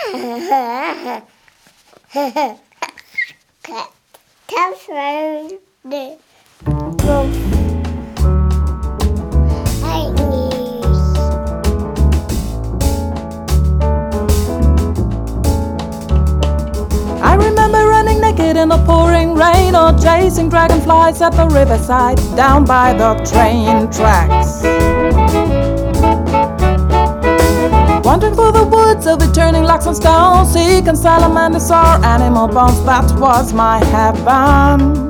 I remember running naked in the pouring rain or chasing dragonflies at the riverside down by the train tracks. Wandering through the woods, overturning locks and stones, seeking salamanders or animal bones. That was my heaven.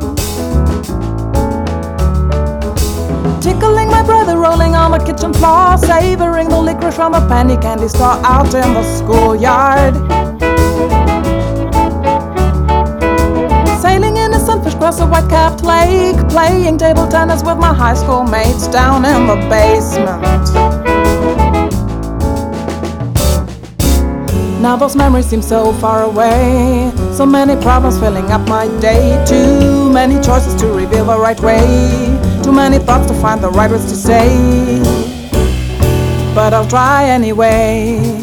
Tickling my brother, rolling on the kitchen floor, savoring the licorice from the penny candy store out in the schoolyard. Sailing in a sunfish across a white-capped lake, playing table tennis with my high school mates down in the basement. Now those memories seem so far away, so many problems filling up my day. Too many choices to reveal the right way, too many thoughts to find the right words to say. But I'll try anyway.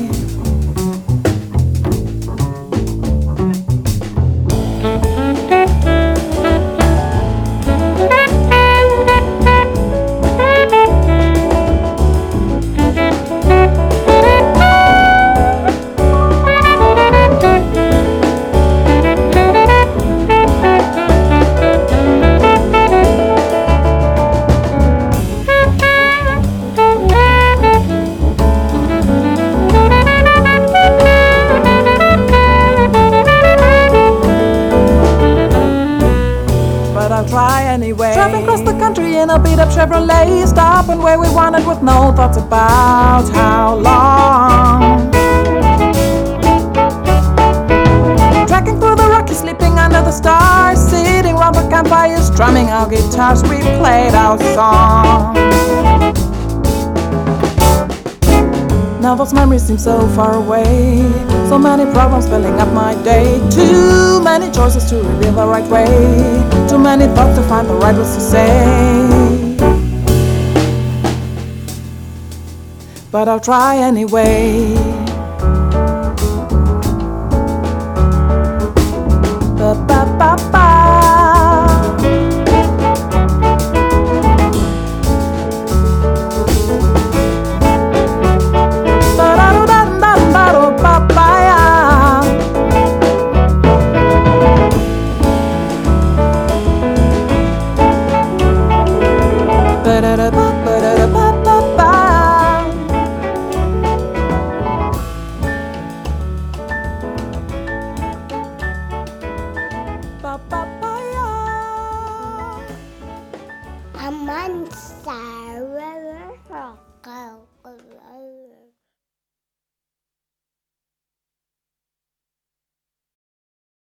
I'll try anyway. Driving across the country in a beat-up Chevrolet, stopping where we wanted with no thoughts about how long. Trekking through the Rockies, sleeping under the stars, sitting round the campfires, strumming our guitars. We played our song. Now those memories seem so far away, so many problems filling up my day. Too many choices to reveal the right way, too many thoughts to find the right words to say. But I'll try anyway. Ba-ba-ba-ba. I'm on Sarah.